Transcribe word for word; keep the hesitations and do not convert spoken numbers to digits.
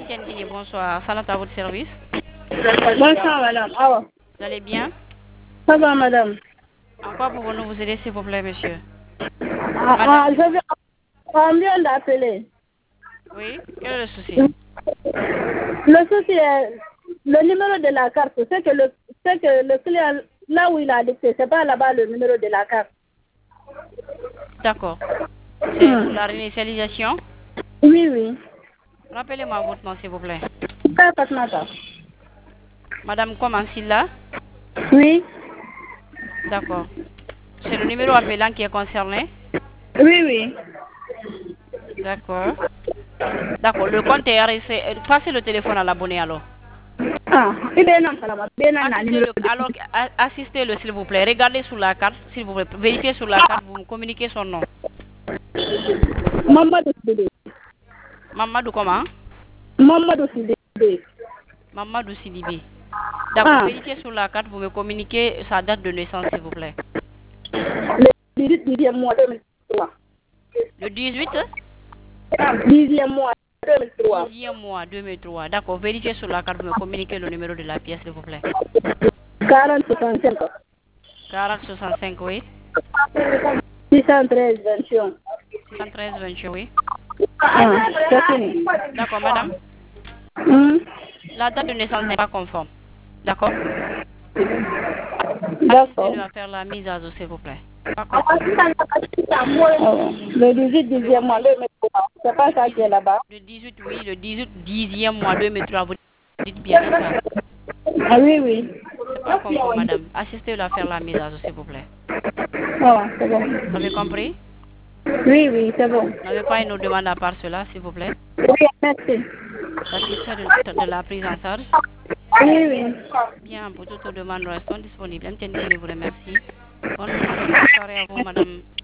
Tiendini, bonsoir. Salat à votre service. Bonsoir, madame. Ah ouais. Vous allez bien? Ça va, madame. En quoi pouvons-nous vous aider, s'il vous plaît, monsieur? Ah, ah, je vais... On vient d'appeler. Oui, quel est le souci? Le souci est le numéro de la carte. C'est que le, c'est que le client, là où il a dicté, c'est pas là-bas le numéro de la carte. D'accord. C'est pour la réinitialisation? Oui, oui. Rappelez-moi votre nom, s'il vous plaît. Pas Fatmata. Madame comment Silla? Oui. D'accord. C'est le numéro appelant qui est concerné? Oui, oui. D'accord. D'accord, le compte est arrêté. Passez le téléphone à l'abonné alors. Ah, il est non, ça va. Bien, non, non, numéro Assistez-le, alors, a- assistez-le s'il vous plaît. Regardez sur la carte, s'il vous plaît. Vérifiez sur la carte, vous me communiquez son nom. Mamadou Sidé. Mamadou comment? Mamadou Sidé. Mamadou Sidibé. D'accord, Ah, vérifiez sur la carte, vous me communiquez sa date de naissance, s'il vous plaît. le dix-huit dixième mois deux mille trois. Le dix-huit Dixième mois deux mille trois. dixième mois deux mille trois. D'accord, vérifiez sur la carte, vous me communiquez le numéro de la pièce, s'il vous plaît. quarante soixante-cinq. quarante soixante-cinq, oui. six cent treize vingt et un. six cent treize vingt-huit, oui. Ah, c'est fini. D'accord, madame. Hmm. La date de naissance n'est pas conforme. D'accord? D'accord. Assistez-le à faire la mise à jour, s'il vous plaît. Pas conforme. Oh, le dix-huit dixième mois deux mille trois. C'est pas ça qui est là-bas. Le dix-huit, oui, le dix-huit dixième mois deux mille trois, vous dites bien, n'est-ce pas? Ah oui, oui. C'est pas conforme, madame. Assistez-le à faire la mise à jour, s'il vous plaît. Oh, c'est bon. Vous avez compris? Oui, oui, c'est bon. Vous n'avez pas une autre demande à part cela, s'il vous plaît? Oui, merci. Satisfait de, de la prise en charge? Oui, oui. Bien, pour toutes les demandes, nous restons disponibles. M T N vous remercie. Bonne soirée à vous, madame.